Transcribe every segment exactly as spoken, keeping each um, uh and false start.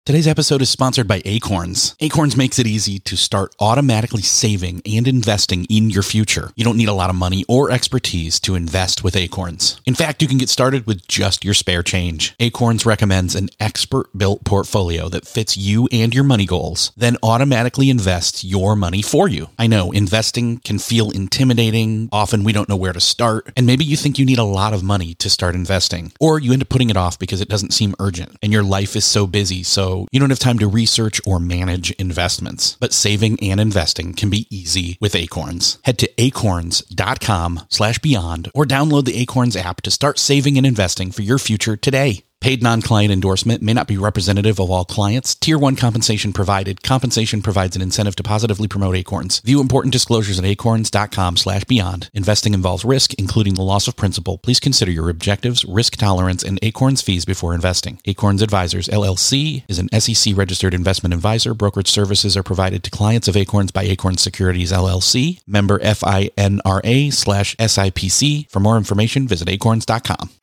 Today's episode is sponsored by Acorns. Acorns makes it easy to start automatically saving and investing in your future. You don't need a lot of money or expertise to invest with Acorns. In fact, you can get started with just your spare change. Acorns recommends an expert-built portfolio that fits you and your money goals, then automatically invests your money for you. I know, investing can feel intimidating. Often we don't know where to start, and maybe you think you need a lot of money to start investing, or you end up putting it off because it doesn't seem urgent, and your life is so busy, so you don't have time to research or manage investments. But saving and investing can be easy with Acorns. Head to acorns.com slash beyond or download the Acorns app to start saving and investing for your future today. Paid non-client endorsement may not be representative of all clients. Tier one compensation provided. Compensation provides an incentive to positively promote Acorns. View important disclosures at acorns.com slash beyond. Investing involves risk, including the loss of principal. Please consider your objectives, risk tolerance, and Acorns fees before investing. Acorns Advisors, L L C, is an S E C-registered investment advisor. Brokerage services are provided to clients of Acorns by Acorns Securities, L L C. Member FINRA slash SIPC. For more information, visit acorns dot com.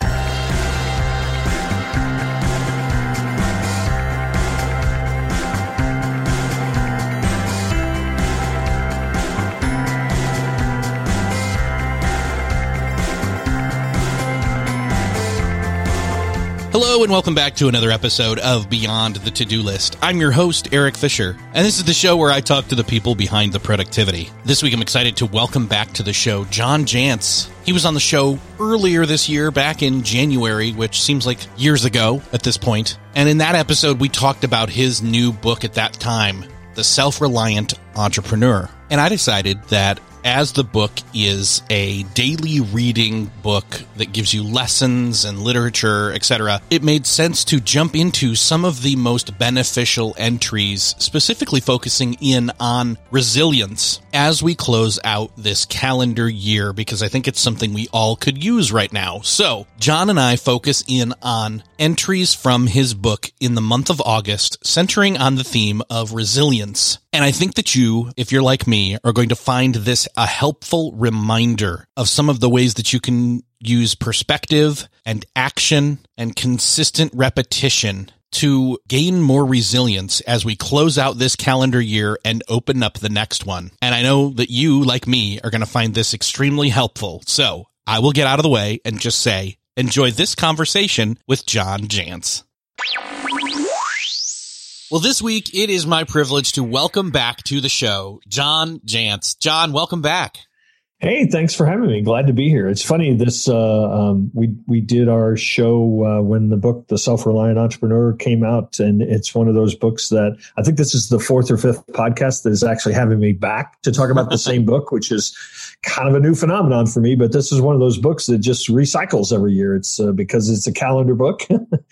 Hello and welcome back to another episode of Beyond the To-Do List. I'm your host, Eric Fisher, and this is the show where I talk to the people behind the productivity. This week I'm excited to welcome back to the show John Jantsch. He was on the show earlier this year, back in January, which seems like years ago at this point. And in that episode, we talked about his new book at that time, The Self-Reliant Entrepreneur. And I decided that as the book is a daily reading book that gives you lessons and literature, et cetera, it made sense to jump into some of the most beneficial entries, specifically focusing in on resilience as we close out this calendar year, because I think it's something we all could use right now. So John and I focus in on entries from his book in the month of August, centering on the theme of resilience. And I think that you, if you're like me, are going to find this a helpful reminder of some of the ways that you can use perspective and action and consistent repetition to gain more resilience as we close out this calendar year and open up the next one. And I know that you, like me, are going to find this extremely helpful. So I will get out of the way and just say, enjoy this conversation with John Jantsch. Well, this week, it is my privilege to welcome back to the show, John Jantsch. John, welcome back. Hey, thanks for having me. Glad to be here. It's funny, this uh, um, we we did our show uh, when the book, The Self-Reliant Entrepreneur, came out, and it's one of those books that I think this is the fourth or fifth podcast that is actually having me back to talk about the same book, which is kind of a new phenomenon for me. But this is one of those books that just recycles every year. It's uh, because it's a calendar book.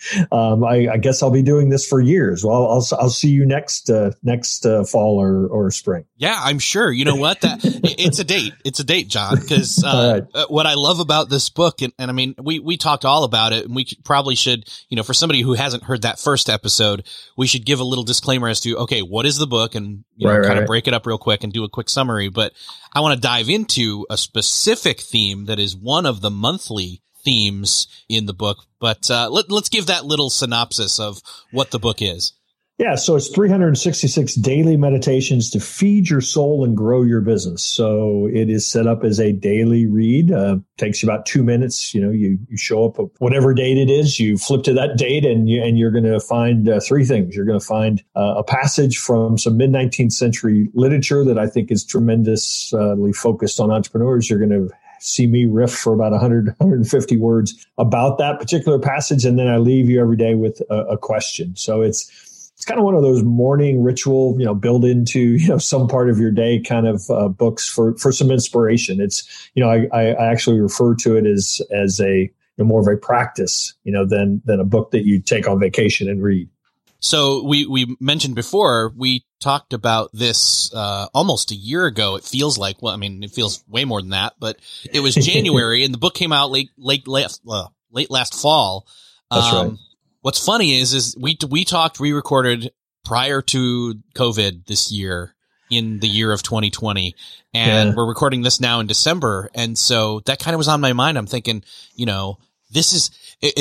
um, I, I guess I'll be doing this for years. Well, I'll I'll see you next uh, next uh, fall or or spring. Yeah, I'm sure. You know what? That it's a date. It's a date. John, because uh, right. what I love about this book, and, and I mean, we, we talked all about it, and we probably should, you know, for somebody who hasn't heard that first episode, we should give a little disclaimer as to, okay, what is the book, and you know, right, kind right. of break it up real quick and do a quick summary. But I want to dive into a specific theme that is one of the monthly themes in the book. But uh, let, let's give that little synopsis of what the book is. Yeah, so it's three hundred sixty-six daily meditations to feed your soul and grow your business. So it is set up as a daily read. Uh, takes you about two minutes. You know, you, you show up whatever date it is, you flip to that date, and you, and you're going to find uh, three things. You're going to find uh, a passage from some mid-nineteenth century literature that I think is tremendously focused on entrepreneurs. You're going to see me riff for about one hundred, one hundred fifty words about that particular passage, and then I leave you every day with a, a question. So it's It's kind of one of those morning ritual, you know, build into, you know, some part of your day kind of uh, books for, for some inspiration. It's, you know, I, I actually refer to it as, as a, you know, more of a practice, you know, than, than a book that you take on vacation and read. So we, we mentioned before, we talked about this uh, almost a year ago. It feels like, well, I mean, it feels way more than that, but it was January and the book came out late, late, late, uh, late last fall. That's um, right. What's funny is, is we, we talked, we recorded prior to COVID this year, in the year of twenty twenty, and yeah. we're recording this now in December. And so that kind of was on my mind. I'm thinking, you know, this is, it, it's,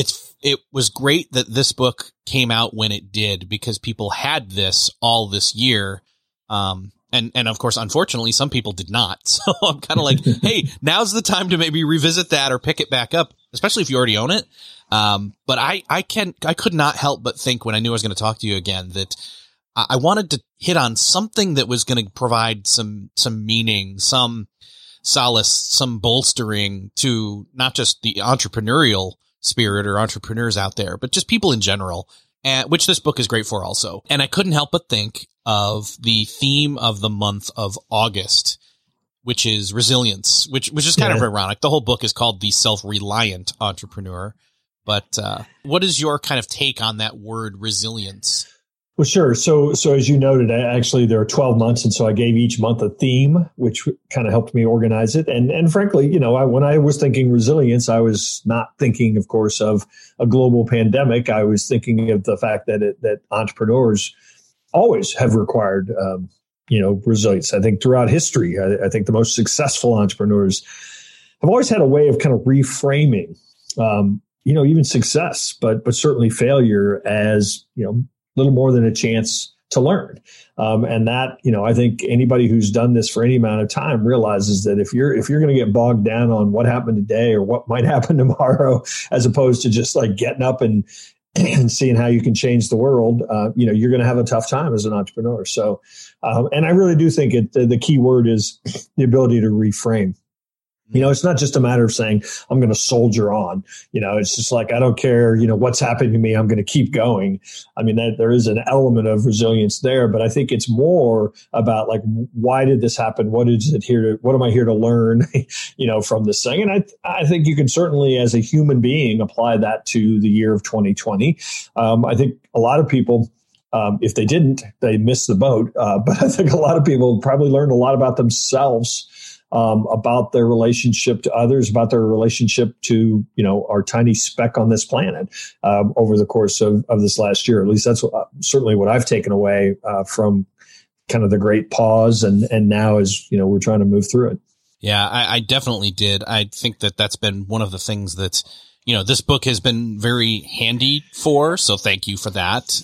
it was great that this book came out when it did, because people had this all this year. Um, and, and of course, unfortunately, some people did not. So I'm kind of like, hey, now's the time to maybe revisit that or pick it back up, especially if you already own it. Um, but I, I can, I could not help but think when I knew I was going to talk to you again that I, I wanted to hit on something that was going to provide some, some meaning, some solace, some bolstering to not just the entrepreneurial spirit or entrepreneurs out there, but just people in general, and which this book is great for also. And I couldn't help but think of the theme of the month of August, which is resilience, which, which is kind yeah. of ironic. The whole book is called The Self-Reliant Entrepreneur. But uh, what is your kind of take on that word resilience? Well, sure. So, so as you noted, actually there are twelve months. And so I gave each month a theme, which kind of helped me organize it. And, and frankly, you know, I, when I was thinking resilience, I was not thinking, of course, of a global pandemic. I was thinking of the fact that, it, that entrepreneurs always have required, um, you know, resilience. I think throughout history, I, I think the most successful entrepreneurs have always had a way of kind of reframing, um, you know, even success, but, but certainly failure as, you know, little more than a chance to learn. Um, and that, you know, I think anybody who's done this for any amount of time realizes that if you're, if you're going to get bogged down on what happened today or what might happen tomorrow, as opposed to just like getting up and, and seeing how you can change the world, uh, you know, you're going to have a tough time as an entrepreneur. So, um, and I really do think it, the, the key word is the ability to reframe. You know, it's not just a matter of saying, I'm going to soldier on. You know, it's just like, I don't care, you know, what's happening to me. I'm going to keep going. I mean, that, there is an element of resilience there, but I think it's more about like, why did this happen? What is it here to, what am I here to learn, you know, from this thing? And I, I think you can certainly, as a human being, apply that to the year of twenty twenty. Um, I think a lot of people, Um, if they didn't, they missed the boat. Uh, but I think a lot of people probably learned a lot about themselves, um, about their relationship to others, about their relationship to, you know, our tiny speck on this planet um, over the course of, of this last year. At least that's what, certainly what I've taken away uh, from kind of the great pause. And, and now as, you know, we're trying to move through it. Yeah, I, I definitely did. I think that that's been one of the things that, you know, this book has been very handy for. So thank you for that.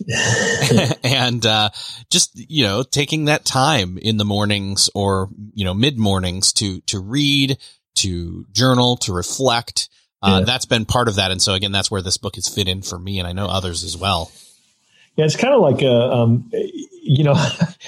And, uh, just, you know, taking that time in the mornings or, you know, mid mornings to, to read, to journal, to reflect. Uh, yeah. That's been part of that. And so again, that's where this book has fit in for me. And I know others as well. Yeah. It's kind of like, a, um, you know,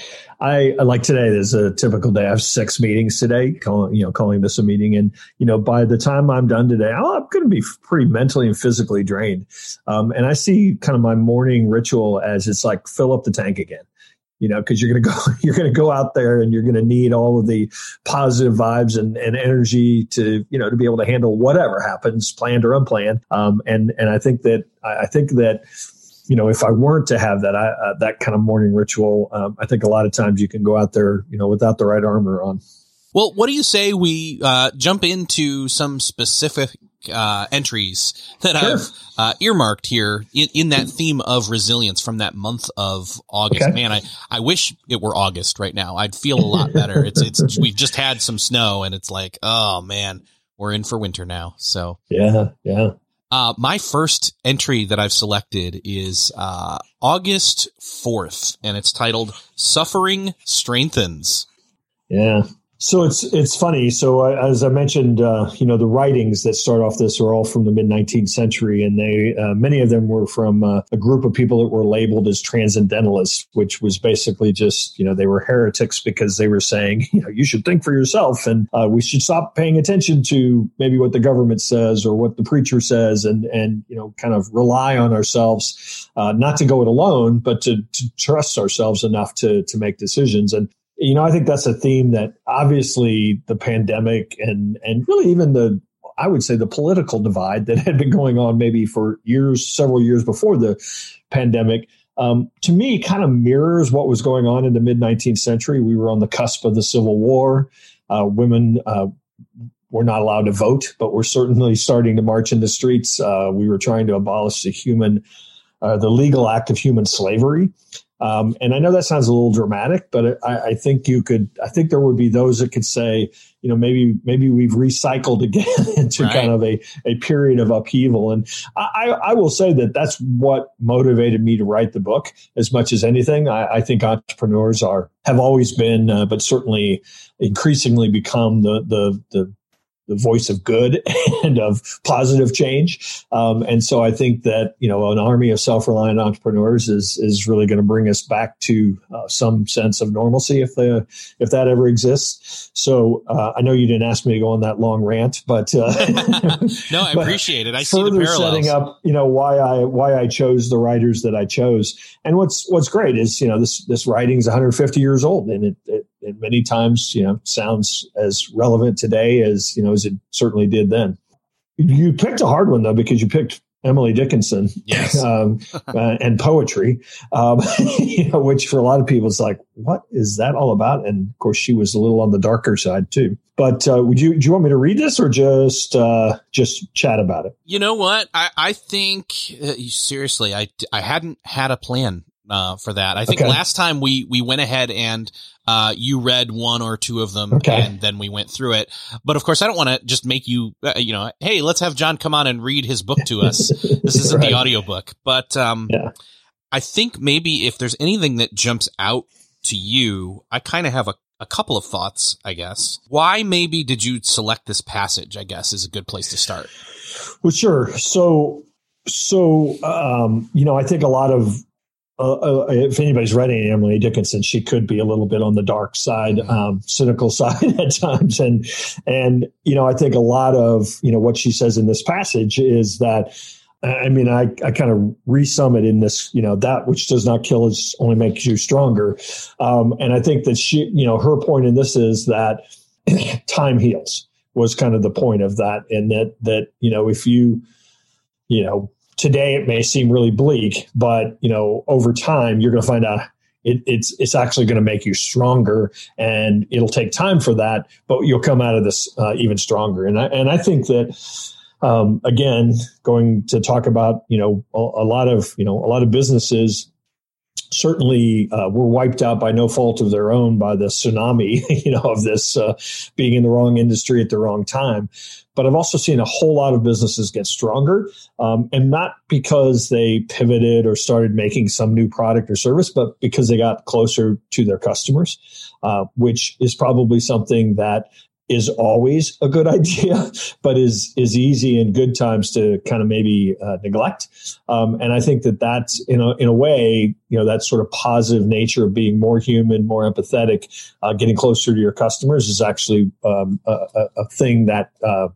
I like today, there's a typical day. I have six meetings today, calling, you know, calling this a meeting. And, you know, by the time I'm done today, I'm going to be pretty mentally and physically drained. Um, and I see kind of my morning ritual as it's like fill up the tank again, you know, because you're going to go, you're going to go out there and you're going to need all of the positive vibes and, and energy to, you know, to be able to handle whatever happens, planned or unplanned. Um, and, and I think that, I think that, you know, if I weren't to have that, I, uh, that kind of morning ritual, um, I think a lot of times you can go out there, you know, without the right armor on. Well, what do you say we uh, jump into some specific uh, entries that sure. I've uh, earmarked here in, in that theme of resilience from that month of August? Okay. Man, I, I wish it were August right now. I'd feel a lot better. It's it's we've just had some snow and it's like, oh man, we're in for winter now. So yeah, yeah. Uh, my first entry that I've selected is uh, August fourth, and it's titled Suffering Strengthens. Yeah. So it's it's funny. So uh, as I mentioned, uh, you know, the writings that start off this are all from the mid nineteenth century, and they uh, many of them were from uh, a group of people that were labeled as transcendentalists, which was basically just, you know, they were heretics because they were saying, you know, you should think for yourself, and uh, we should stop paying attention to maybe what the government says or what the preacher says, and and you know, kind of rely on ourselves, uh, not to go it alone, but to, to trust ourselves enough to to make decisions. And you know, I think that's a theme that obviously the pandemic and and really even the, I would say the political divide that had been going on maybe for years, several years before the pandemic, um, to me kind of mirrors what was going on in the mid nineteenth century. We were on the cusp of the Civil War. Uh, women uh, were not allowed to vote, but we're certainly starting to march in the streets. Uh, we were trying to abolish the human, uh, the legal act of human slavery. Um, and I know that sounds a little dramatic, but I, I think you could, I think there would be those that could say, you know, maybe, maybe we've recycled again into right. kind of a, a period of upheaval. And I, I will say that that's what motivated me to write the book as much as anything. I, I think entrepreneurs are, have always been, uh, but certainly increasingly become the, the, the, the voice of good and of positive change. Um, and so I think that, you know, an army of self-reliant entrepreneurs is, is really going to bring us back to uh, some sense of normalcy if the, if that ever exists. So uh, I know you didn't ask me to go on that long rant, but uh, no, I appreciate it. I see the further parallels. Setting up, you know, why I, why I chose the writers that I chose. And what's, what's great is, you know, this, this writing is one hundred fifty years old, and it, it and many times, you know, sounds as relevant today as, you know, as it certainly did then. You picked a hard one, though, because you picked Emily Dickinson, yes. um, uh, and poetry, um, you know, which for a lot of people is like, what is that all about? And of course, she was a little on the darker side, too. But uh, would you, do you want me to read this or just uh, just chat about it? You know what? I, I think, uh, seriously, I, I hadn't had a plan uh, for that. I think okay. last time we, we went ahead and Uh, you read one or two of them, okay. and then we went through it. But of course, I don't want to just make you, uh, you know, hey, let's have John come on and read his book to us. This isn't right. the audiobook. But um, yeah. I think maybe if there's anything that jumps out to you, I kind of have a, a couple of thoughts, I guess. Why maybe did you select this passage, I guess, is a good place to start. Well, sure. So, so um, you know, I think a lot of Uh, uh, if anybody's read any Emily Dickinson, she could be a little bit on the dark side, um, cynical side at times. And, and, you know, I think a lot of, you know, what she says in this passage is that, I mean, I, I kind of resum it in this, you know, that which does not kill is only makes you stronger. Um, and I think that she, you know, her point in this is that time heals was kind of the point of that. And that, that, you know, if you, you know, today it may seem really bleak, but you know, over time you're going to find out it, it's it's actually going to make you stronger, and it'll take time for that, but you'll come out of this uh, even stronger. And I and I think that um, again, going to talk about you know a, a lot of you know a lot of businesses certainly uh, were wiped out by no fault of their own by the tsunami, you know, of this uh, being in the wrong industry at the wrong time. But I've also seen a whole lot of businesses get stronger, um, and not because they pivoted or started making some new product or service, but because they got closer to their customers, uh, which is probably something that is always a good idea, but is is easy in good times to kind of maybe uh, neglect. Um, and I think that that's, in a, in a way, you know, that sort of positive nature of being more human, more empathetic, uh, getting closer to your customers is actually um, a, a thing that, uh,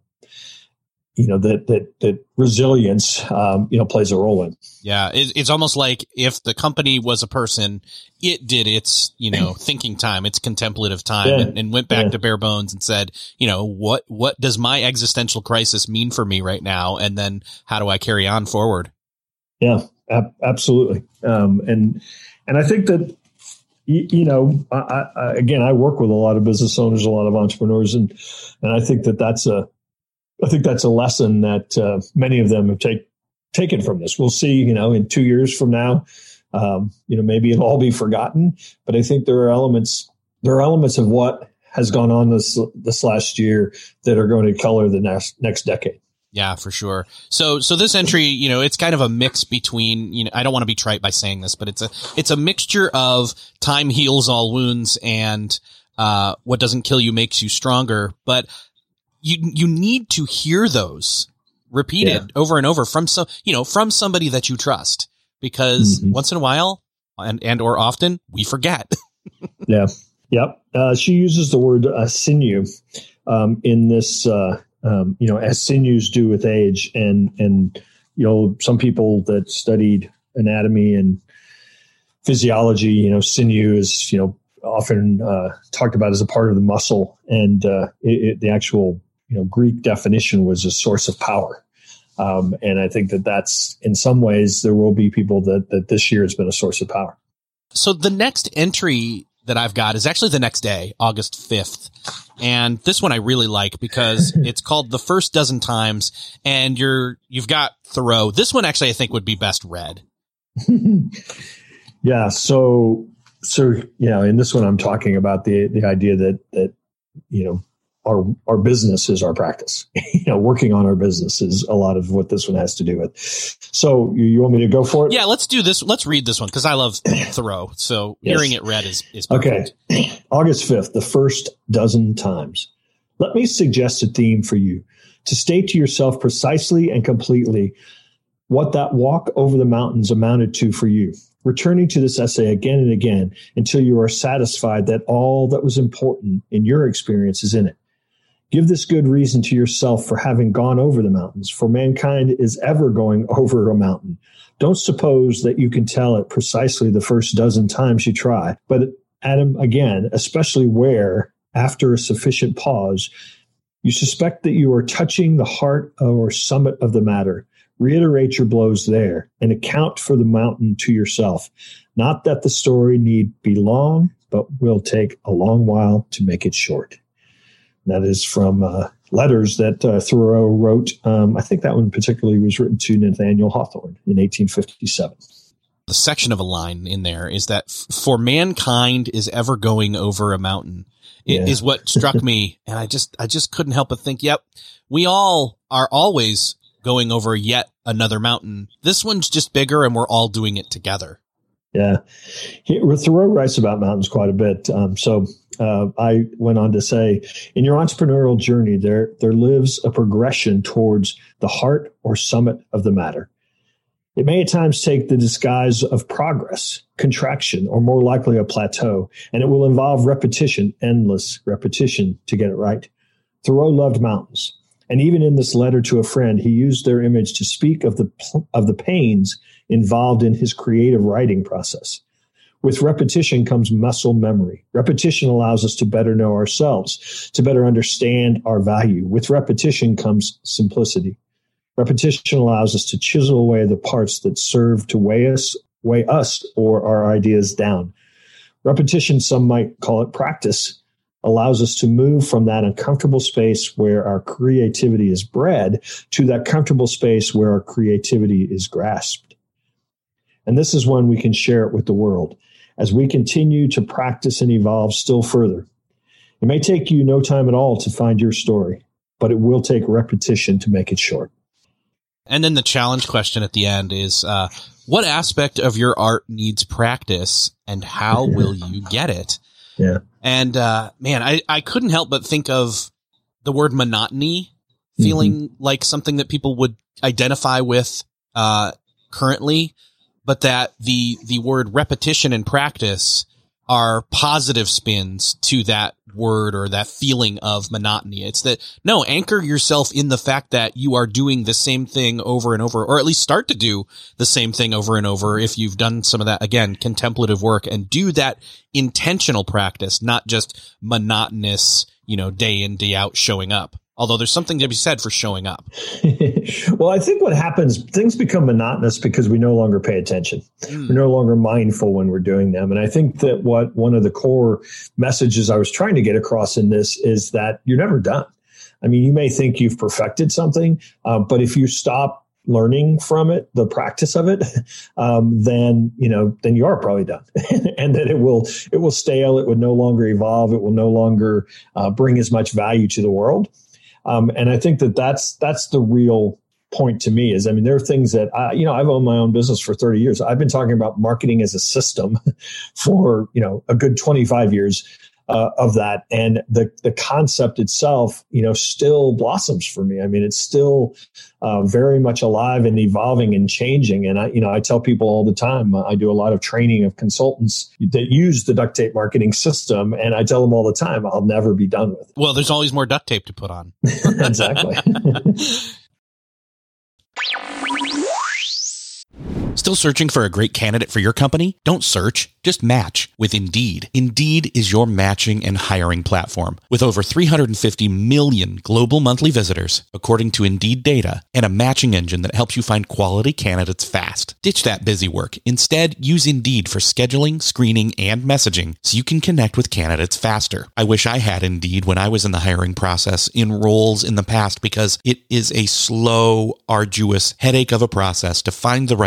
you know, that that that resilience, um, you know, plays a role in. Yeah, it, it's almost like if the company was a person, it did its, you know, thinking time, its contemplative time, yeah. and, and went back yeah. to bare bones and said, you know, what what does my existential crisis mean for me right now, and then how do I carry on forward? Yeah, ab- absolutely. Um, and and I think that. You know, I, I, again, I work with a lot of business owners, a lot of entrepreneurs, and and I think that that's a, I think that's a lesson that uh, many of them have take, taken from this. We'll see, you know, in two years from now, um, you know, maybe it'll all be forgotten. But I think there are elements, there are elements of what has gone on this this last year that are going to color the next next decade. Yeah, for sure. So, so this entry, you know, it's kind of a mix between, you know, I don't want to be trite by saying this, but it's a, it's a mixture of time heals all wounds and, uh, what doesn't kill you makes you stronger. But you, you need to hear those repeated yeah. over and over from some, you know, from somebody that you trust, because mm-hmm. once in a while and, and, or often we forget. yeah. Yep. Uh, she uses the word uh, sinew, um, in this, uh, Um, you know, as sinews do with age. And, and, you know, some people that studied anatomy and physiology, you know, sinew is, you know, often uh, talked about as a part of the muscle. And uh, it, it, the actual, you know, Greek definition was a source of power. Um, and I think that that's, in some ways, there will be people that, that this year has been a source of power. So the next entry that I've got is actually the next day, August fifth. And this one I really like because it's called The First Dozen Times, and you're, you've got Thoreau. This one actually I think would be best read. Yeah. So, so, you know, in this one, I'm talking about the, the idea that, that, you know, our, our business is our practice. You know, working on our business is a lot of what this one has to do with. So you, you want me to go for it? Yeah, let's do this. Let's read this one because I love Thoreau. So yes. Hearing it read is, is perfect. Okay. August fifth, the first dozen times. Let me suggest a theme for you to state to yourself precisely and completely what that walk over the mountains amounted to for you. Returning to this essay again and again until you are satisfied that all that was important in your experience is in it. Give this good reason to yourself for having gone over the mountains, for mankind is ever going over a mountain. Don't suppose that you can tell it precisely the first dozen times you try, but Adam, again, especially where, after a sufficient pause, you suspect that you are touching the heart or summit of the matter. Reiterate your blows there and account for the mountain to yourself. Not that the story need be long, but will take a long while to make it short. That is from uh, letters that uh, Thoreau wrote. Um, I think that one particularly was written to Nathaniel Hawthorne in eighteen fifty-seven. The section of a line in there is that f- for mankind is ever going over a mountain. It yeah. is what struck me. And I just, I just couldn't help but think, yep, we all are always going over yet another mountain. This one's just bigger and we're all doing it together. Yeah. He, Thoreau writes about mountains quite a bit. Um, so uh, I went on to say, in your entrepreneurial journey, there, there lives a progression towards the heart or summit of the matter. It may at times take the disguise of progress, contraction, or more likely a plateau, and it will involve repetition, endless repetition to get it right. Thoreau loved mountains. And even in this letter to a friend, he used their image to speak of the of the pains involved in his creative writing process. With repetition comes muscle memory. Repetition allows us to better know ourselves, to better understand our value. With repetition comes simplicity. Repetition allows us to chisel away the parts that serve to weigh us, weigh us or our ideas down. Repetition, some might call it practice, allows us to move from that uncomfortable space where our creativity is bred to that comfortable space where our creativity is grasped. And this is when we can share it with the world as we continue to practice and evolve still further. It may take you no time at all to find your story, but it will take repetition to make it short. And then the challenge question at the end is, uh, what aspect of your art needs practice and how will you get it? Yeah. And, uh, man, I, I couldn't help but think of the word monotony feeling mm-hmm. like something that people would identify with, uh, currently, but that the, the word repetition and practice are positive spins to that word or that feeling of monotony. It's that, no, anchor yourself in the fact that you are doing the same thing over and over, or at least start to do the same thing over and over if you've done some of that, again, contemplative work, and do that intentional practice, not just monotonous, you know, day in, day out showing up. Although there's something to be said for showing up. Well, I think what happens, things become monotonous because we no longer pay attention. Mm. We're no longer mindful when we're doing them. And I think that what one of the core messages I was trying to get across in this is that you're never done. I mean, you may think you've perfected something, uh, but if you stop learning from it, the practice of it, um, then, you know, then you are probably done. And that it will, it will stale. It would no longer evolve. It will no longer uh, bring as much value to the world. Um, and I think that that's, that's the real point to me is, I mean, there are things that I, you know, I've owned my own business for thirty years. I've been talking about marketing as a system for, you know, a good twenty-five years uh, of that. And the, the concept itself, you know, still blossoms for me. I mean, it's still uh, very much alive and evolving and changing. And I, you know, I tell people all the time, uh, I do a lot of training of consultants that use the duct tape marketing system. And I tell them all the time, I'll never be done with it. Well, there's always more duct tape to put on. Exactly. Still searching for a great candidate for your company? Don't search, just match with Indeed. Indeed is your matching and hiring platform. With over three hundred fifty million global monthly visitors, according to Indeed data, and a matching engine that helps you find quality candidates fast. Ditch that busy work. Instead, use Indeed for scheduling, screening, and messaging so you can connect with candidates faster. I wish I had Indeed when I was in the hiring process in roles in the past, because it is a slow, arduous headache of a process to find the right people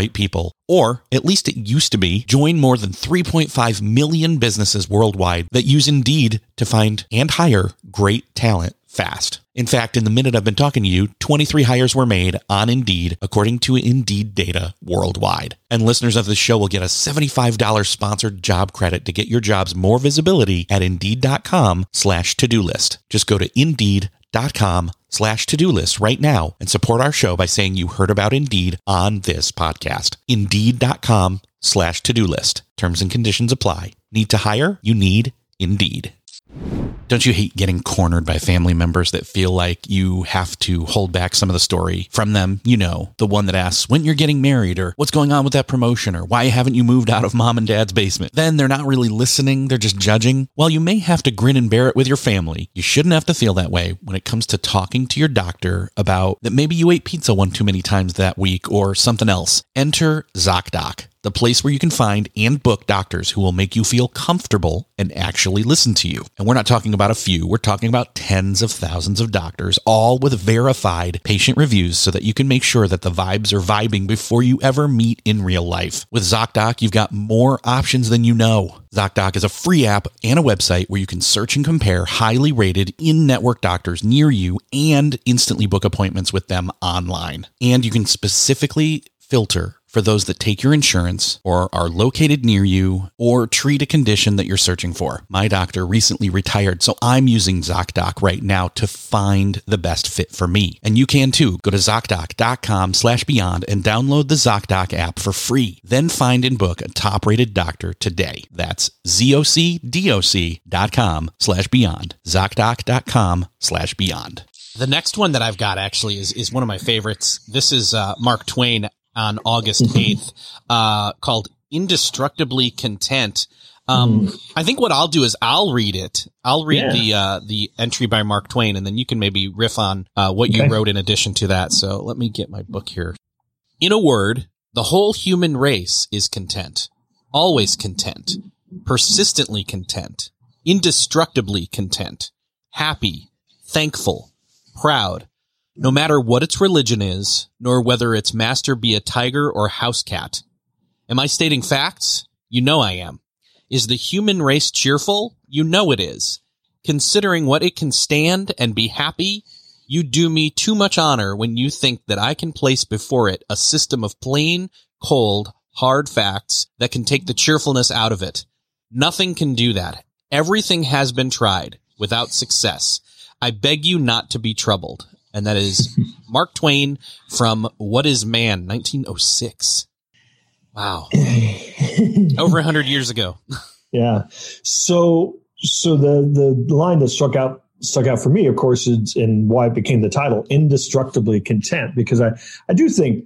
available, or at least it used to be. Join more than three point five million businesses worldwide that use Indeed to find and hire great talent fast. In fact, in the minute I've been talking to you, twenty-three hires were made on Indeed, according to Indeed data worldwide. And listeners of this show will get a seventy-five dollars sponsored job credit to get your jobs more visibility at Indeed.com slash to-do list. Just go to Indeed.com slash to-do list right now and support our show by saying you heard about Indeed on this podcast. Indeed.com slash to-do list. Terms and conditions apply. Need to hire? You need Indeed. Don't you hate getting cornered by family members that feel like you have to hold back some of the story from them? You know, the one that asks when you're getting married, or what's going on with that promotion, or why haven't you moved out of mom and dad's basement? Then they're not really listening. They're just judging. While you may have to grin and bear it with your family, you shouldn't have to feel that way when it comes to talking to your doctor about that maybe you ate pizza one too many times that week or something else. Enter ZocDoc, the place where you can find and book doctors who will make you feel comfortable and actually listen to you. And we're not talking about a few. We're talking about tens of thousands of doctors, all with verified patient reviews so that you can make sure that the vibes are vibing before you ever meet in real life. With ZocDoc, you've got more options than you know. ZocDoc is a free app and a website where you can search and compare highly rated in-network doctors near you and instantly book appointments with them online. And you can specifically filter for those that take your insurance or are located near you or treat a condition that you're searching for. My doctor recently retired, so I'm using ZocDoc right now to find the best fit for me. And you can too. Go to ZocDoc.com slash beyond and download the ZocDoc app for free. Then find and book a top-rated doctor today. That's ZocDoc.com slash beyond. ZocDoc.com slash beyond. The next one that I've got actually is, is one of my favorites. This is uh, Mark Twain on August eighth, uh, called Indestructibly Content. Um, mm. I think what I'll do is I'll read it. I'll read yeah. the, uh, the entry by Mark Twain, and then you can maybe riff on, uh, what okay. you wrote in addition to that. So let me get my book here. In a word, the whole human race is content, always content, persistently content, indestructibly content, happy, thankful, proud, no matter what its religion is, nor whether its master be a tiger or house cat. Am I stating facts? You know I am. Is the human race cheerful? You know it is. Considering what it can stand and be happy, you do me too much honor when you think that I can place before it a system of plain, cold, hard facts that can take the cheerfulness out of it. Nothing can do that. Everything has been tried, without success. I beg you not to be troubled. And that is Mark Twain from What is Man, nineteen oh six. Wow. Over a hundred years ago. Yeah. So, so the, the line that struck out, stuck out for me, of course, is, and why it became the title, Indestructibly Content, because I, I do think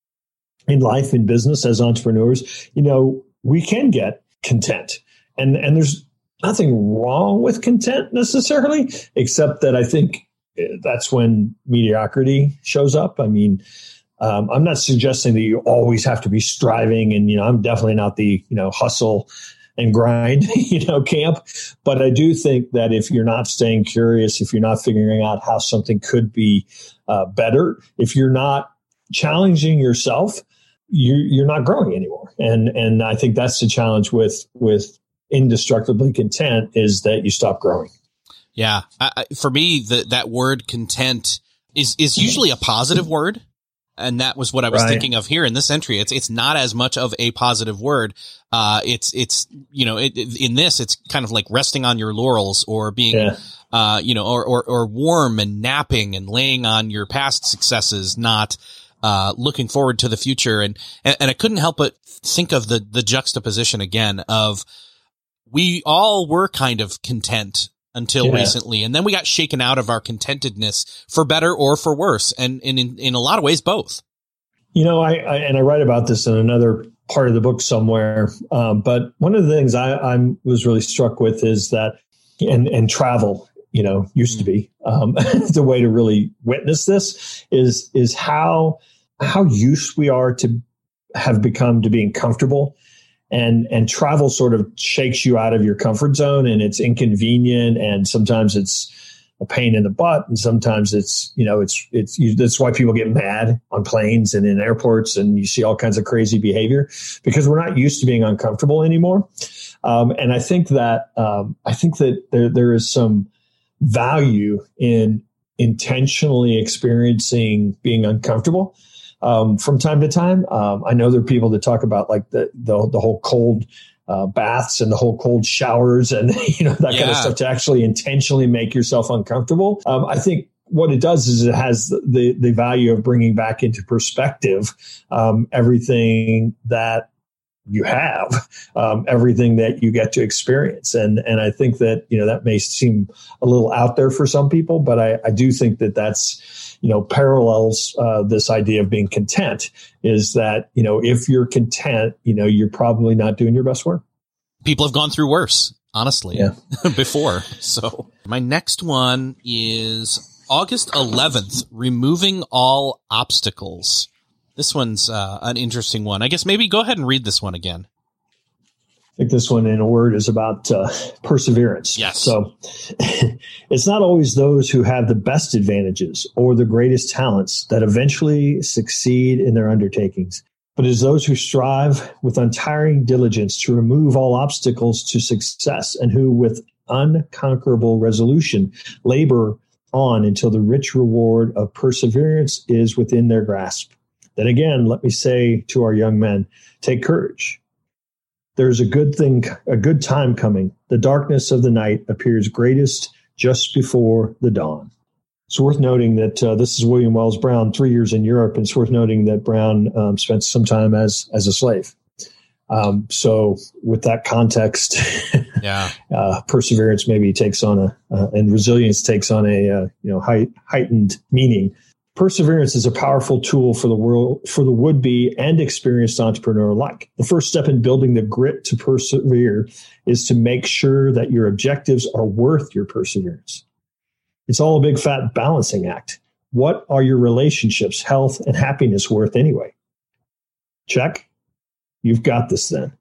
in life, in business, as entrepreneurs, you know, we can get content, and, and there's nothing wrong with content necessarily, except that I think that's when mediocrity shows up. I mean, um, I'm not suggesting that you always have to be striving, and, you know, I'm definitely not the, you know, hustle and grind, you know, camp. But I do think that if you're not staying curious, if you're not figuring out how something could be uh, better, if you're not challenging yourself, you, you're not growing anymore. And and I think that's the challenge with with Indestructibly Content, is that you stop growing. Yeah. I, for me, the, that word content is, is usually a positive word. And that was what I was right. thinking of here in this entry. It's, it's not as much of a positive word. Uh, it's, it's, you know, it, it, in this, it's kind of like resting on your laurels, or being, yeah. uh, you know, or, or, or warm and napping and laying on your past successes, not, uh, looking forward to the future. And, and, and I couldn't help but think of the, the juxtaposition again of, we all were kind of content until yeah. recently, and then we got shaken out of our contentedness, for better or for worse, and, and in, in a lot of ways, both. You know, I, I and I write about this in another part of the book somewhere, um, but one of the things I I'm, was really struck with is that, and, and travel, you know, used to be um, the way to really witness this, is is how how used we are to have become to being comfortable. And and travel sort of shakes you out of your comfort zone, and it's inconvenient, and sometimes it's a pain in the butt. And sometimes it's, you know, it's, it's, you, that's why people get mad on planes and in airports, and you see all kinds of crazy behavior because we're not used to being uncomfortable anymore. Um, and I think that, um, I think that there, there is some value in intentionally experiencing being uncomfortable. Um, from time to time. Um, I know there are people that talk about like the, the, the whole cold, Uh, baths and the whole cold showers and, you know, that yeah. kind of stuff to actually intentionally make yourself uncomfortable. Um, I think what it does is it has the, the value of bringing back into perspective um, everything that you have, um, everything that you get to experience. And, and I think that, you know, that may seem a little out there for some people, but I, I do think that that's, you know, parallels uh, this idea of being content is that, you know, if you're content, you know, you're probably not doing your best work. People have gone through worse, honestly, yeah. before. So my next one is August eleventh, removing all obstacles. This one's uh, an interesting one. I guess maybe go ahead and read this one again. I think this one in a word is about uh, perseverance. Yes. So it's not always those who have the best advantages or the greatest talents that eventually succeed in their undertakings, but it is those who strive with untiring diligence to remove all obstacles to success and who with unconquerable resolution labor on until the rich reward of perseverance is within their grasp. Then again, let me say to our young men, take courage. There's a good thing, a good time coming. The darkness of the night appears greatest just before the dawn. It's worth noting that uh, this is William Wells Brown, three years in Europe. And it's worth noting that Brown um, spent some time as as a slave. Um, so with that context, yeah, uh, perseverance maybe takes on a, uh, and resilience takes on a uh, you know height, heightened meaning. Perseverance is a powerful tool for the world, for the would-be and experienced entrepreneur alike. The first step in building the grit to persevere is to make sure that your objectives are worth your perseverance. It's all a big fat balancing act. What are your relationships, health, and happiness worth anyway? Check. You've got this then.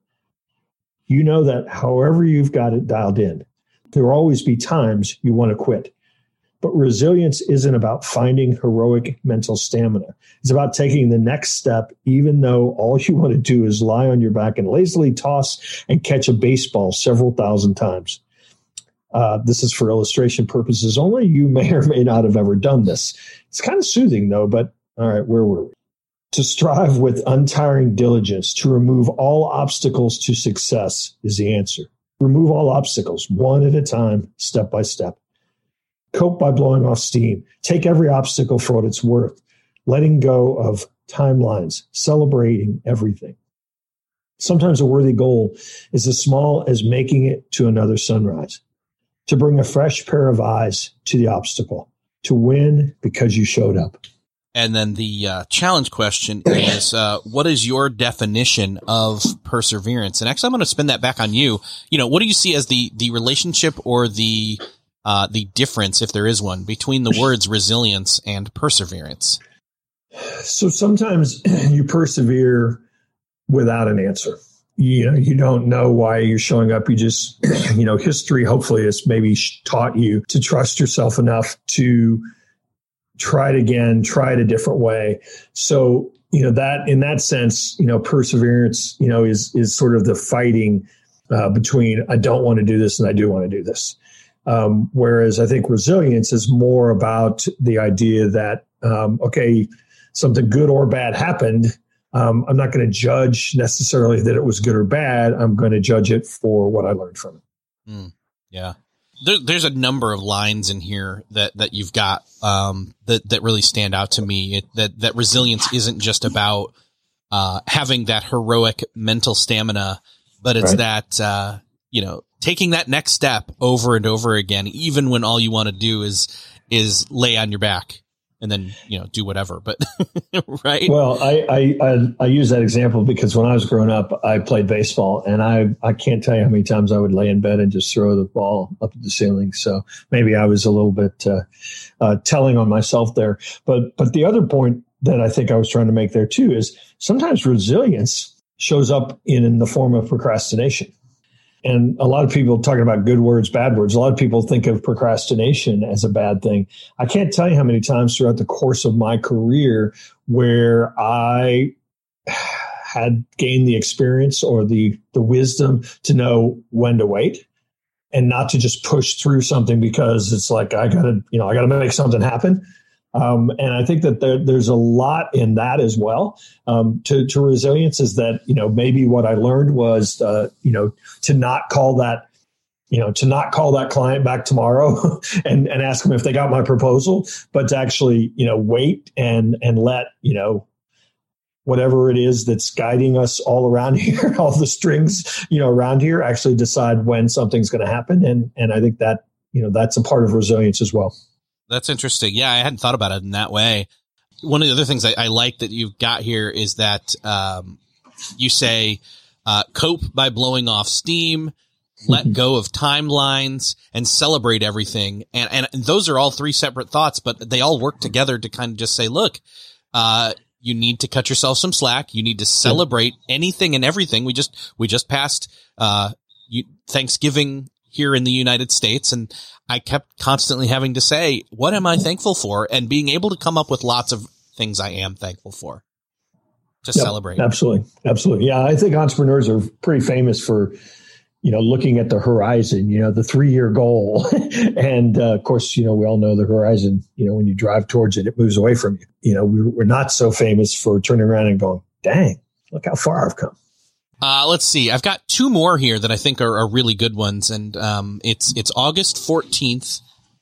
You know that however you've got it dialed in, there will always be times you want to quit. But resilience isn't about finding heroic mental stamina. It's about taking the next step, even though all you want to do is lie on your back and lazily toss and catch a baseball several thousand times. Uh, this is for illustration purposes only. You may or may not have ever done this. It's kind of soothing, though, but all right, where were we? To strive with untiring diligence to remove all obstacles to success is the answer. Remove all obstacles, one at a time, step by step. Cope by blowing off steam. Take every obstacle for what it's worth. Letting go of timelines. Celebrating everything. Sometimes a worthy goal is as small as making it to another sunrise. To bring a fresh pair of eyes to the obstacle. To win because you showed up. And then the uh, challenge question is, uh, what is your definition of perseverance? And actually, I'm going to spin that back on you. You know, what do you see as the the relationship or the Uh, the difference, if there is one, between the words resilience and perseverance? So sometimes you persevere without an answer. You know, you don't know why you're showing up. You just, you know, history hopefully has maybe taught you to trust yourself enough to try it again, try it a different way. So, you know, that in that sense, you know, perseverance, you know, is is sort of the fighting uh, between I don't want to do this and I do want to do this. Um, whereas I think resilience is more about the idea that, um, okay, something good or bad happened. Um, I'm not going to judge necessarily that it was good or bad. I'm going to judge it for what I learned from it. Mm, yeah. There, there's a number of lines in here that, that you've got um, that, that really stand out to me. It, that, that resilience isn't just about uh, having that heroic mental stamina, but it's right. that, uh, you know, taking that next step over and over again, even when all you want to do is is lay on your back and then, you know, do whatever. But right. Well, I, I, I, I use that example because when I was growing up, I played baseball, and I, I can't tell you how many times I would lay in bed and just throw the ball up at the ceiling. So maybe I was a little bit uh, uh, telling on myself there. But but the other point that I think I was trying to make there too is sometimes resilience shows up in, in the form of procrastination. And a lot of people talking about good words, bad words. A lot of people think of procrastination as a bad thing. I can't tell you how many times throughout the course of my career where I had gained the experience or the, the wisdom to know when to wait and not to just push through something because it's like, I gotta, you know, I gotta make something happen. Um, and I think that there, there's a lot in that as well. Um, to, to resilience is that, you know, maybe what I learned was, uh, you know, to not call that, you know, to not call that client back tomorrow and, and ask them if they got my proposal, but to actually, you know, wait and, and let, you know, whatever it is that's guiding us all around here, all the strings, you know, around here, actually decide when something's going to happen. And, and I think that, you know, that's a part of resilience as well. That's interesting. Yeah, I hadn't thought about it in that way. One of the other things I, I like that you've got here is that um, you say uh, cope by blowing off steam, let go of timelines, and celebrate everything. And, and and those are all three separate thoughts, but they all work together to kind of just say, look, uh, you need to cut yourself some slack. You need to celebrate anything and everything. We just we just passed uh, you, Thanksgiving here in the United States, and I kept constantly having to say, what am I thankful for? And being able to come up with lots of things I am thankful for to yep, celebrate. Absolutely. Absolutely. Yeah. I think entrepreneurs are pretty famous for, you know, looking at the horizon, you know, the three-year goal. and uh, of course, you know, we all know the horizon, you know, when you drive towards it, it moves away from you. You know, we're, we're not so famous for turning around and going, dang, look how far I've come. Uh, let's see. I've got two more here that I think are, are really good ones. And um, it's it's August fourteenth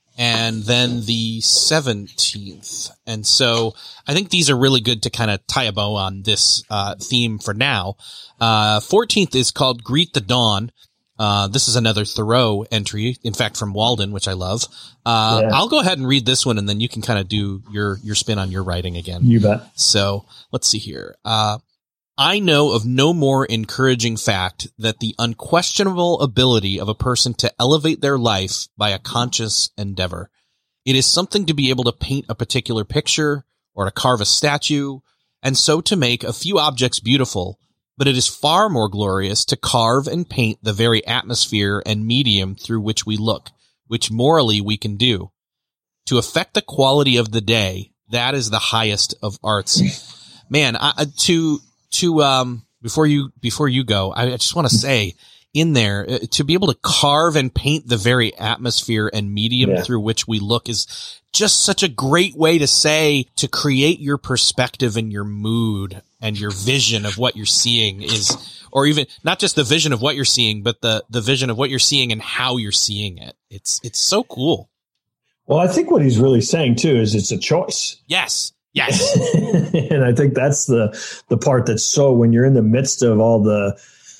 and then the seventeenth. And so I think these are really good to kind of tie a bow on this uh, theme for now. Uh, fourteenth is called Greet the Dawn. Uh, this is another Thoreau entry, in fact, from Walden, which I love. Uh, yeah. I'll go ahead and read this one, and then you can kind of do your, your spin on your writing again. You bet. So let's see here. Uh, I know of no more encouraging fact that the unquestionable ability of a person to elevate their life by a conscious endeavor. It is something to be able to paint a particular picture or to carve a statue, and so to make a few objects beautiful, but it is far more glorious to carve and paint the very atmosphere and medium through which we look, which morally we can do. To affect the quality of the day, that is the highest of arts. Man, I, to... To um before you before you go, I just want to say in there uh, to be able to carve and paint the very atmosphere and medium yeah. through which we look is just such a great way to say to create your perspective and your mood and your vision of what you're seeing is, or even not just the vision of what you're seeing, but the the vision of what you're seeing and how you're seeing it. It's it's so cool. Well, I think what he's really saying too is it's a choice. Yes. Yes. And I think that's the, the part that's so when you're in the midst of all the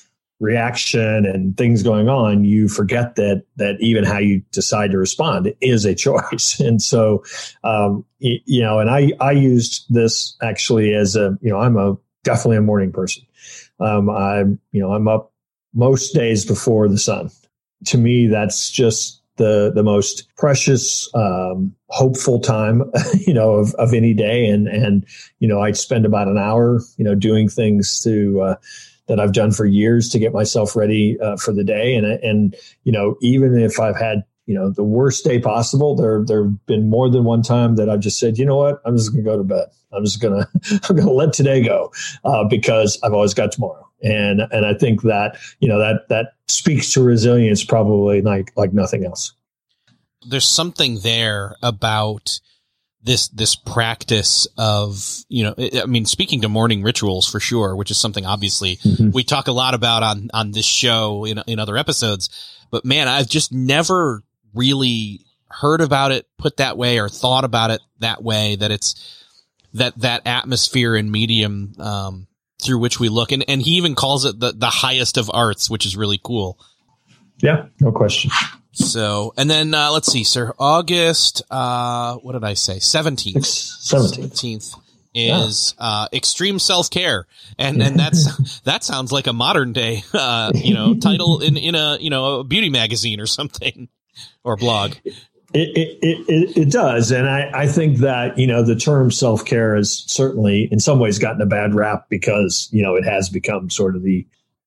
reaction and things going on, you forget that, that even how you decide to respond is a choice. And so, um, you know, and I, I used this actually as a, you know, I'm a definitely a morning person. Um, I'm, you know, I'm up most days before the sun. To me, that's just the the most precious, um, hopeful time, you know, of, of any day. And, and, you know, I spend about an hour, you know, doing things to, uh, that I've done for years to get myself ready uh, for the day. And, and, you know, even if I've had, you know, the worst day possible, there, there've been more than one time that I've just said, you know what, I'm just going to go to bed. I'm just going to, I'm going to let today go, uh, because I've always got tomorrow. And, and I think that, you know, that, that speaks to resilience probably like, like nothing else. There's something there about this, this practice of, you know, I mean, speaking to morning rituals for sure, which is something obviously mm-hmm. we talk a lot about on, on this show in, in other episodes, but man, I've just never really heard about it put that way or thought about it that way, that it's that, that atmosphere and medium, um, through which we look. And, and he even calls it the, the highest of arts, which is really cool. Yeah, no question. So, and then, uh, let's see, sir, August, uh, what did I say? seventeenth. seventeenth is, yeah. uh, extreme self-care. And, and that's, that sounds like a modern day, uh, you know, title in, in a, you know, a beauty magazine or something or blog. It, it, it, it does. And I, I think that, you know, the term self-care has certainly in some ways gotten a bad rap because, you know, it has become sort of the,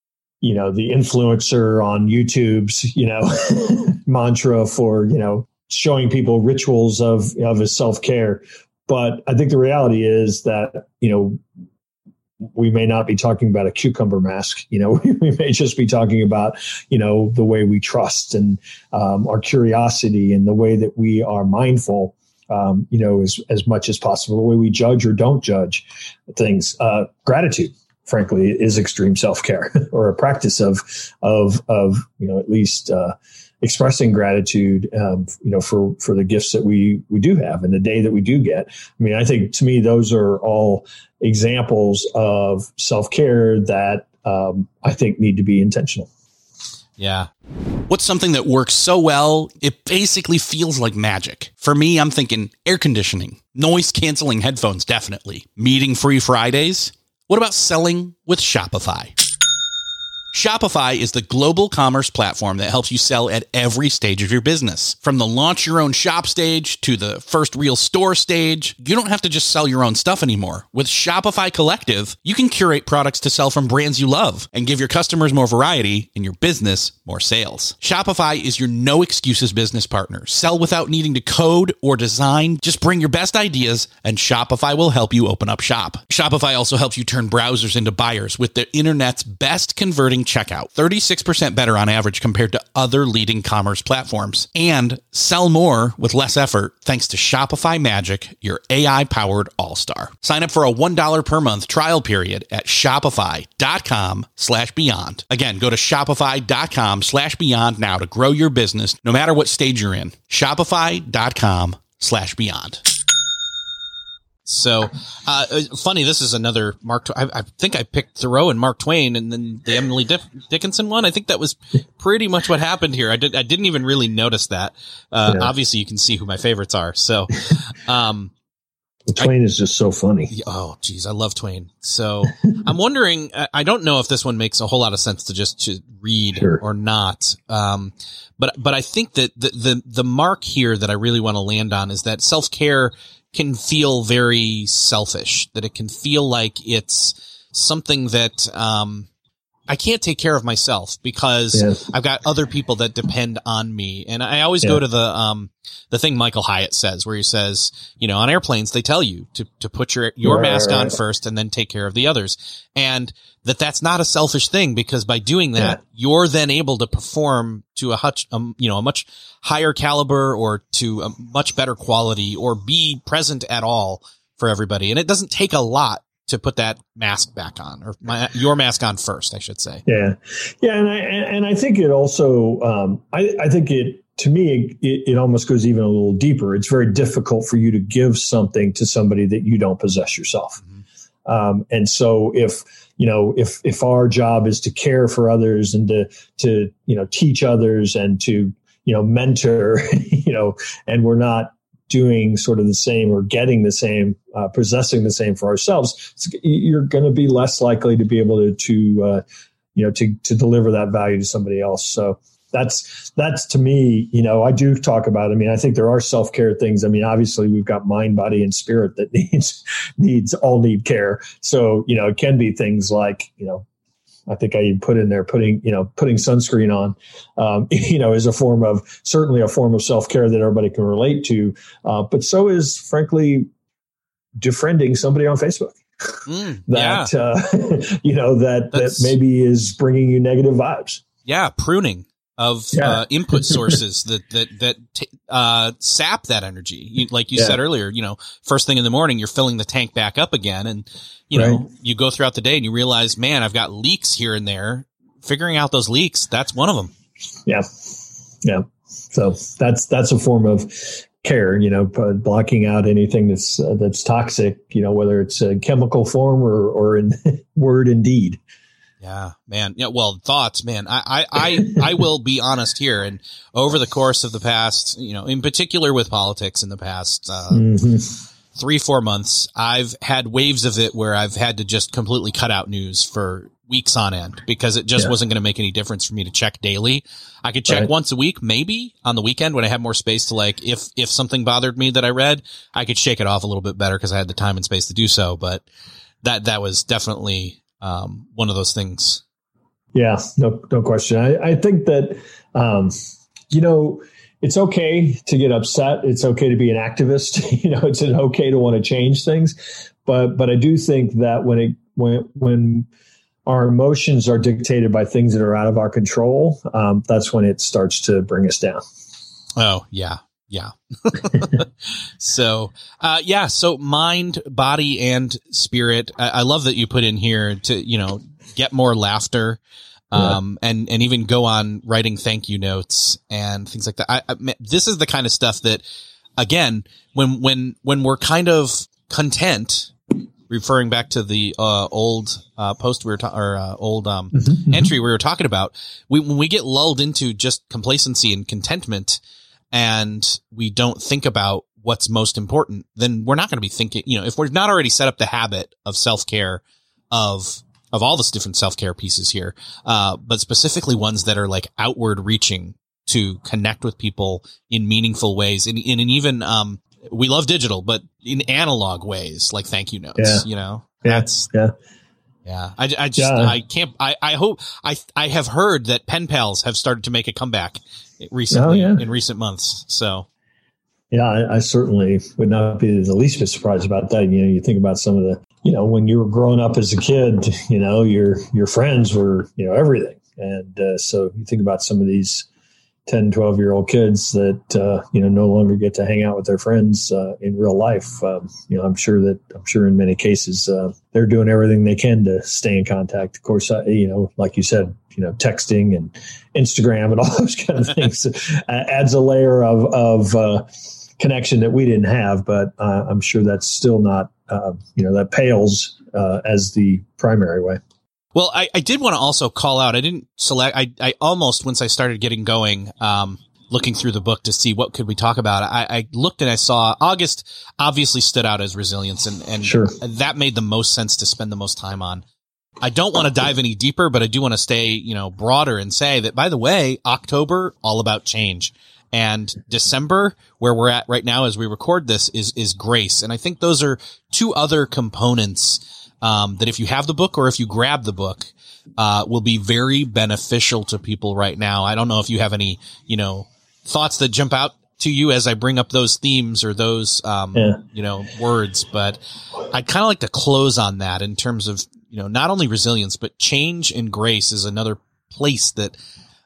you know, the influencer on YouTube's, you know, mantra for, you know, showing people rituals of, of his self-care. But I think the reality is that, you know, we may not be talking about a cucumber mask. You know, we may just be talking about, you know, the way we trust and um, our curiosity and the way that we are mindful, um, you know, as, as much as possible, the way we judge or don't judge things. Uh, gratitude, frankly, is extreme self-care or a practice of, of, of, you know, at least uh, expressing gratitude, um, you know, for, for the gifts that we, we do have and the day that we do get. I mean, I think to me, those are all examples of self-care that um, I think need to be intentional. Yeah. What's something that works so well, it basically feels like magic? For me, I'm thinking air conditioning, noise canceling headphones, definitely. Meeting-free Fridays. What about selling with Shopify? Shopify is the global commerce platform that helps you sell at every stage of your business. From the launch your own shop stage to the first real store stage, you don't have to just sell your own stuff anymore. With Shopify Collective, you can curate products to sell from brands you love and give your customers more variety and your business more sales. Shopify is your no excuses business partner. Sell without needing to code or design. Just bring your best ideas and Shopify will help you open up shop. Shopify also helps you turn browsers into buyers with the internet's best converting checkout, thirty-six percent better on average compared to other leading commerce platforms. And sell more with less effort thanks to Shopify Magic, your A I-powered all-star. Sign up for a one dollar per month trial period at shopify.com slash beyond. Again, go to shopify.com slash beyond now to grow your business no matter what stage you're in. Shopify.com slash beyond. So, uh, funny, this is another Mark, I, I think I picked Thoreau and Mark Twain and then the Emily Dick, Dickinson one. I think that was pretty much what happened here. I did, I didn't even really notice that. Uh, yeah. Obviously you can see who my favorites are. So, um, Twain I, is just so funny. Oh, geez. I love Twain. So I'm wondering, I don't know if this one makes a whole lot of sense to just to read sure. or not. Um, but, but I think that the, the, the mark here that I really want to land on is that self-care can feel very selfish, that it can feel like it's something that, um, I can't take care of myself because yes. I've got other people that depend on me. And I always yeah. go to the, um, the thing Michael Hyatt says, where he says, you know, on airplanes, they tell you to, to put your, your right, mask right, on right. first and then take care of the others. And that that's not a selfish thing because by doing that, yeah. you're then able to perform to a hutch, um, you know, a much higher caliber or to a much better quality or be present at all for everybody. And it doesn't take a lot to put that mask back on or my, your mask on first, I should say. Yeah. Yeah. And I, and I think it also, um, I, I think it, to me, it, it almost goes even a little deeper. It's very difficult for you to give something to somebody that you don't possess yourself. Mm-hmm. Um, and so if, you know, if, if our job is to care for others and to, to, you know, teach others and to, you know, mentor, you know, and we're not doing sort of the same or getting the same, uh, possessing the same for ourselves, you're going to be less likely to be able to, to uh, you know, to, to deliver that value to somebody else. So that's, that's to me, you know, I do talk about, I mean, I think there are self-care things. I mean, obviously we've got mind, body, and spirit that needs, needs, all need care. So, you know, it can be things like, you know, I think I put in there putting, you know, putting sunscreen on, um, you know, is a form of, certainly a form of self-care that everybody can relate to. Uh, but so is, frankly, defriending somebody on Facebook. Mm, that, yeah. uh, you know, that, That's, that maybe is bringing you negative vibes. Yeah. Pruning of yeah. uh, input sources that, that, that t- uh, sap that energy. You, like you yeah. said earlier, you know, first thing in the morning, you're filling the tank back up again. And, you know, right. you go throughout the day and you realize, man, I've got leaks here and there. Figuring out those leaks, that's one of them. Yeah. Yeah. So that's, that's a form of care, you know, blocking out anything that's, uh, that's toxic, you know, whether it's a chemical form or, or in word and deed. Yeah, man. Yeah. Well, thoughts, man. I, I, I, I will be honest here. And over the course of the past, you know, in particular with politics in the past, uh, mm-hmm. three, four months, I've had waves of it where I've had to just completely cut out news for weeks on end because it just yeah. wasn't going to make any difference for me to check daily. I could check right. once a week, maybe on the weekend when I had more space to like, if, if something bothered me that I read, I could shake it off a little bit better because I had the time and space to do so. But that, that was definitely, um, one of those things. Yeah, no, no question. I, I think that, um, you know, it's okay to get upset. It's okay to be an activist. You know, it's okay to want to change things. But, but I do think that when it, when, when our emotions are dictated by things that are out of our control, um, that's when it starts to bring us down. Oh, yeah. Yeah. so, uh, yeah. So mind, body, and spirit. I, I love that you put in here to, you know, get more laughter, um, yeah. and, and even go on writing thank you notes and things like that. I, I, this is the kind of stuff that, again, when, when, when we're kind of content, referring back to the, uh, old, uh, post we were talking, or, uh, old, um, mm-hmm, entry we were talking about, we, when we get lulled into just complacency and contentment, and we don't think about what's most important, then we're not going to be thinking, you know, if we're not already set up the habit of self-care, of, of all this different self-care pieces here, uh, but specifically ones that are like outward reaching to connect with people in meaningful ways. And, and even, um, we love digital, but in analog ways, like thank you notes, yeah. you know, yeah. that's, yeah. Yeah. I, I just, yeah. I can't, I, I hope, I, I have heard that pen pals have started to make a comeback recently, oh, yeah. in recent months. So, yeah, I, I certainly would not be the least bit surprised about that. You know, you think about some of the, you know, when you were growing up as a kid, you know, your, your friends were, you know, everything. And uh, so you think about some of these ten, twelve year old kids that, uh, you know, no longer get to hang out with their friends uh, in real life. Um, you know, I'm sure that I'm sure in many cases uh, they're doing everything they can to stay in contact. Of course, uh, you know, like you said, you know, texting and Instagram and all those kind of things uh, adds a layer of, of uh, connection that we didn't have. But uh, I'm sure that's still not, uh, you know, that pales uh, as the primary way. Well, I, I did want to also call out, I didn't select, I, I almost, once I started getting going, um, looking through the book to see what could we talk about, I, I looked and I saw August obviously stood out as resilience, and, and sure. that made the most sense to spend the most time on. I don't want to dive any deeper, but I do want to stay, you know, broader and say that, by the way, October, all about change. And December, where we're at right now as we record this, is, is grace. And I think those are two other components Um, that if you have the book or if you grab the book, uh, will be very beneficial to people right now. I don't know if you have any, you know, thoughts that jump out to you as I bring up those themes or those, um, yeah. you know, words, but I'd kind of like to close on that in terms of, you know, not only resilience, but change and grace is another place that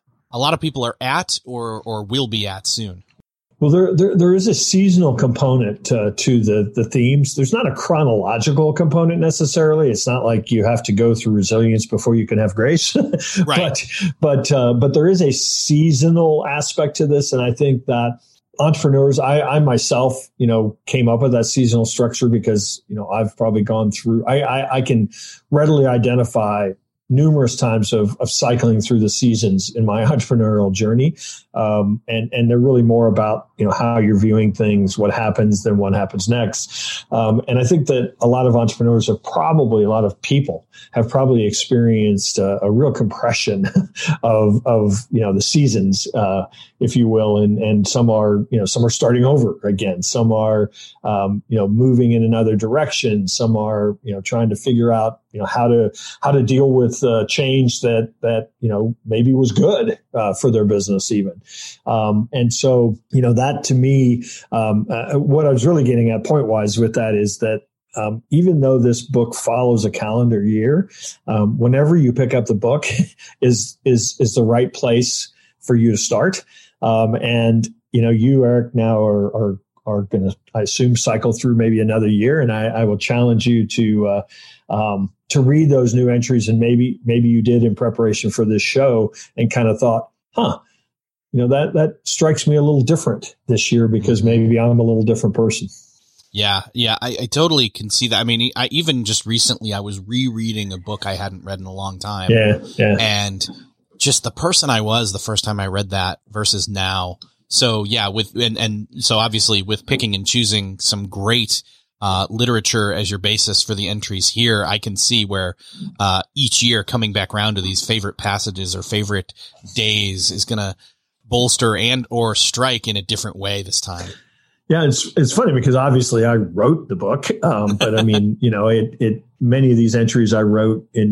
a lot of people are at or, or will be at soon. Well, there, there there is a seasonal component uh, to the the themes. There's not a chronological component necessarily. It's not like you have to go through resilience before you can have grace. Right. But but uh, but there is a seasonal aspect to this, and I think that entrepreneurs, I, I myself, you know, came up with that seasonal structure because you know I've probably gone through. I I, I can readily identify numerous times of, of cycling through the seasons in my entrepreneurial journey. Um, and, and they're really more about, you know, how you're viewing things, what happens, then what happens next. Um, and I think that a lot of entrepreneurs have probably, a lot of people have probably experienced a, a real compression of, of, you know, the seasons, uh, if you will. And, and some are, you know, some are starting over again. Some are, um, you know, moving in another direction. Some are, you know, trying to figure out, you know, how to, how to deal with uh, change that, that, you know, maybe was good uh, for their business even. Um, and so, you know, that to me, um, uh, what I was really getting at point wise with that is that um, even though this book follows a calendar year, um, whenever you pick up the book is, is, is the right place for you to start. Um, and, you know, you, Eric, now are, are, are going to, I assume, cycle through maybe another year. And I, I will challenge you to, uh, um, to read those new entries. And maybe, maybe you did in preparation for this show and kind of thought, huh, you know, that, that strikes me a little different this year because maybe I'm a little different person. Yeah. Yeah. I, I totally can see that. I mean, I even just recently, I was rereading a book I hadn't read in a long time. Yeah. Yeah. And just the person I was the first time I read that versus now. So yeah, with, and, and so obviously with picking and choosing some great, uh, literature as your basis for the entries here, I can see where, uh, each year coming back around to these favorite passages or favorite days is going to bolster and or strike in a different way this time. Yeah, it's it's funny because obviously I wrote the book, um, but I mean, you know, it it many of these entries I wrote in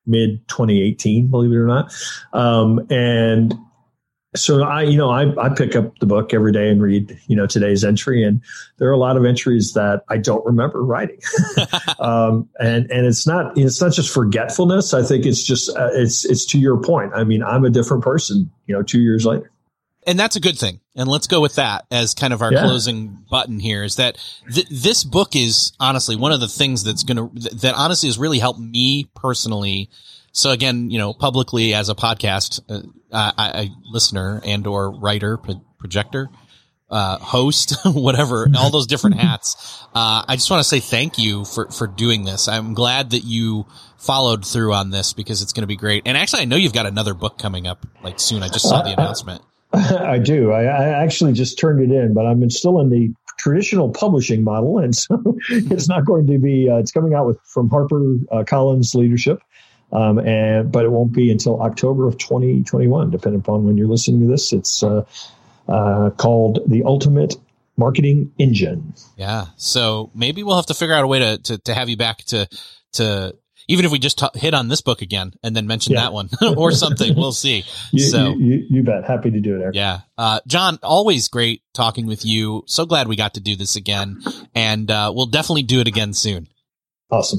mid twenty eighteen, believe it or not. Um, and so I, you know, I, I pick up the book every day and read, you know, today's entry. And there are a lot of entries that I don't remember writing. um, and, and it's not, it's not just forgetfulness. I think it's just, uh, it's, it's to your point. I mean, I'm a different person, you know, two years later. And that's a good thing. And let's go with that as kind of our yeah. closing button here, is that th- this book is honestly one of the things that's going to, th- that honestly has really helped me personally. So again, you know, publicly as a podcast, uh, I, I listener and or writer, pro- projector, uh, host, whatever, all those different hats. Uh, I just want to say thank you for, for doing this. I'm glad that you followed through on this because it's going to be great. And actually, I know you've got another book coming up like soon. I just saw the announcement. I do. I, I actually just turned it in, but I'm still in the traditional publishing model. And so it's not going to be, uh, it's coming out with from Harper uh, Collins Leadership. Um, and, but it won't be until October of twenty twenty-one, depending upon when you're listening to this. It's uh, uh, called The Ultimate Marketing Engine. Yeah. So maybe we'll have to figure out a way to, to, to have you back to, to, even if we just t- hit on this book again and then mention yeah. that one or something, we'll see. you, so you, you, you bet. Happy to do it, Eric. Yeah. Uh, John, always great talking with you. So glad we got to do this again, and uh, we'll definitely do it again soon. Awesome.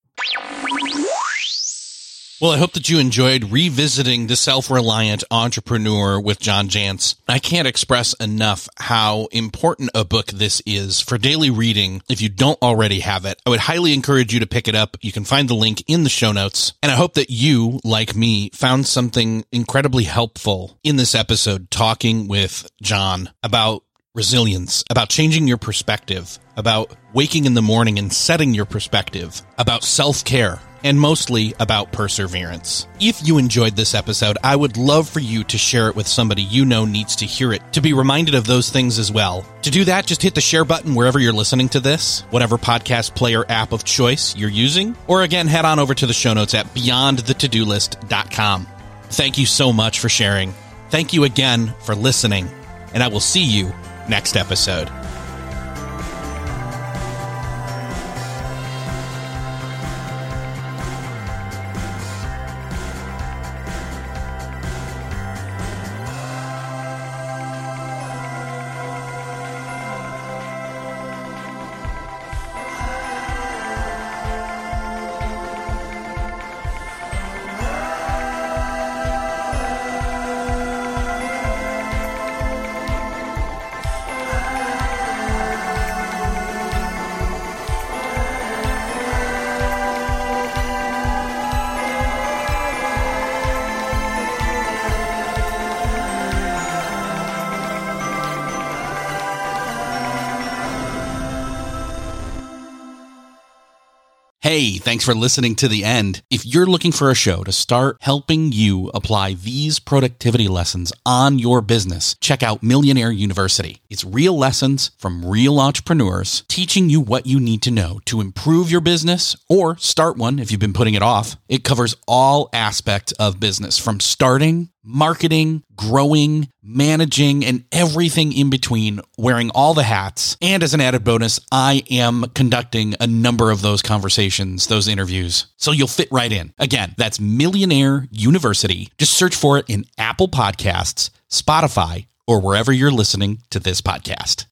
Well, I hope that you enjoyed revisiting The Self-Reliant Entrepreneur with John Jantsch. I can't express enough how important a book this is for daily reading. If you don't already have it, I would highly encourage you to pick it up. You can find the link in the show notes. And I hope that you, like me, found something incredibly helpful in this episode talking with John about resilience, about changing your perspective, about waking in the morning and setting your perspective, about self-care, and mostly about perseverance. If you enjoyed this episode, I would love for you to share it with somebody you know needs to hear it, to be reminded of those things as well. To do that, just hit the share button wherever you're listening to this, whatever podcast player app of choice you're using, or again, head on over to the show notes at beyond the to do list dot com. Thank you so much for sharing. Thank you again for listening, and I will see you next episode. Hey, thanks for listening to the end. If you're looking for a show to start helping you apply these productivity lessons on your business, check out Millionaire University. It's real lessons from real entrepreneurs teaching you what you need to know to improve your business or start one if you've been putting it off. It covers all aspects of business, from starting, marketing, growing, managing, and everything in between, wearing all the hats. And as an added bonus, I am conducting a number of those conversations, those interviews, so you'll fit right in. Again, that's Millionaire University. Just search for it in Apple Podcasts, Spotify, or wherever you're listening to this podcast.